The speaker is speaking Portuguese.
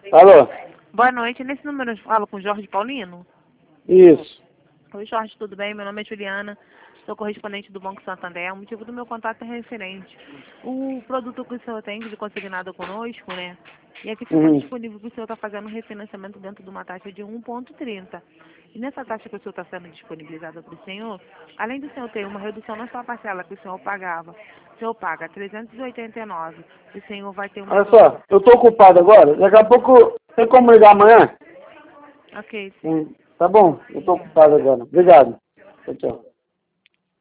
Alô? Boa noite. Nesse número eu falo com o Jorge Paulino? Isso. Oi, Jorge, tudo bem? Meu nome é Juliana, sou correspondente do Banco Santander. O motivo do meu contato é referente. O produto que o senhor tem de consignado conosco, né? E aqui ficou disponível que o senhor está fazendo um refinanciamento dentro de uma taxa de 1,30. E nessa taxa que o senhor está sendo disponibilizada para o senhor, além do senhor ter uma redução na sua parcela que o senhor pagava, o senhor paga 389, o senhor vai ter uma... Olha só, eu tô ocupado agora. Daqui a pouco, tem como ligar amanhã? Ok, sim. Tá bom, eu tô ocupado agora. Obrigado. Tchau, tchau.